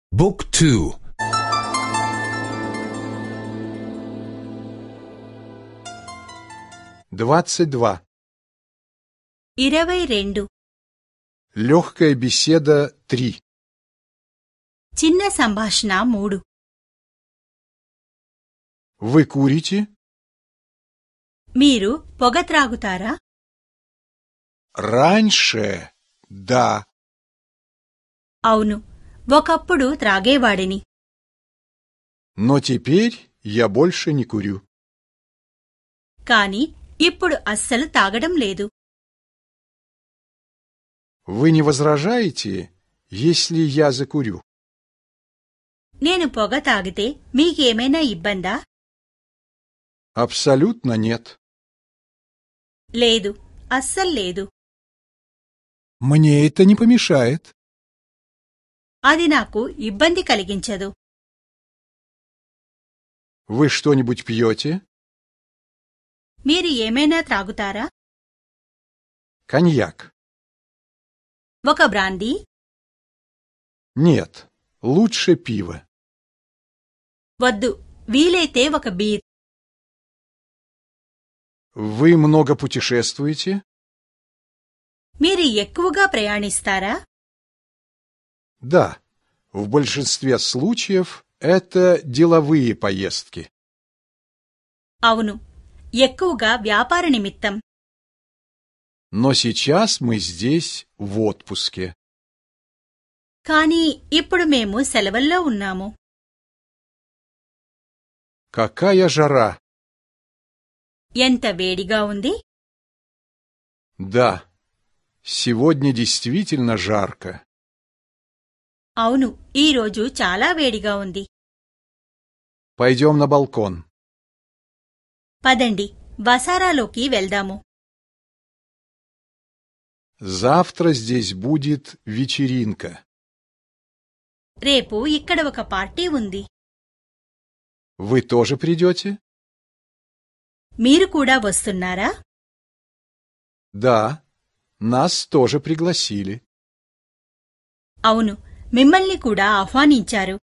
Book 2 22. 22. Легкая беседа 3. చిన్న సంభాషణ 3. Вы курите? మీరు పొగ త్రాగుతారా? Раньше, да. అవును, ఒకప్పుడు త్రాగేవాడిని. Но теперь я больше не курю. కాని ఇప్పుడు అస్సలు తాగడం లేదు. Вы не возражаете, если я закурю? నేను పొగ తాగితే మీకేమైనా ఇబ్బందా? Абсолютно нет. లేదు, అస్సలు లేదు. Мне это не помешает. అది నాకు ఇబ్బంది కలిగించదు. Вы что-нибудь пьете? మీరు ఏమైనా త్రాగుతారా? Коньяк. ఒక బ్రాందీ? Нет, лучше пиво. వద్దు, వీలైతే ఒక బీర్. Вы много путешествуете? మీరు ఎక్కువగా ప్రయాణిస్తారా? Да, в большинстве случаев это деловые поездки. అవును, ఎక్కువగా వ్యాపార నిమిత్తం. Но сейчас мы здесь в отпуске. కానీ ఇప్పుడు మేము సెలవుల్లో ఉన్నాము. Какая жара! ఎంత వేడిగా ఉంది! Да, сегодня действительно жарко. అవును, ఈరోజు చాలా వేడిగా ఉంది. Пойдем на балкон. పదండి, వసారాలోకి వెళ్దాము. Завтра здесь будет вечеринка. రేపు ఇక్కడ ఒక పార్టీ ఉంది. Вы тоже придете? మీరు కూడా వస్తున్నారా? Да, нас тоже пригласили. అవును, మిమ్మల్ని కూడా ఆహ్వానించారు.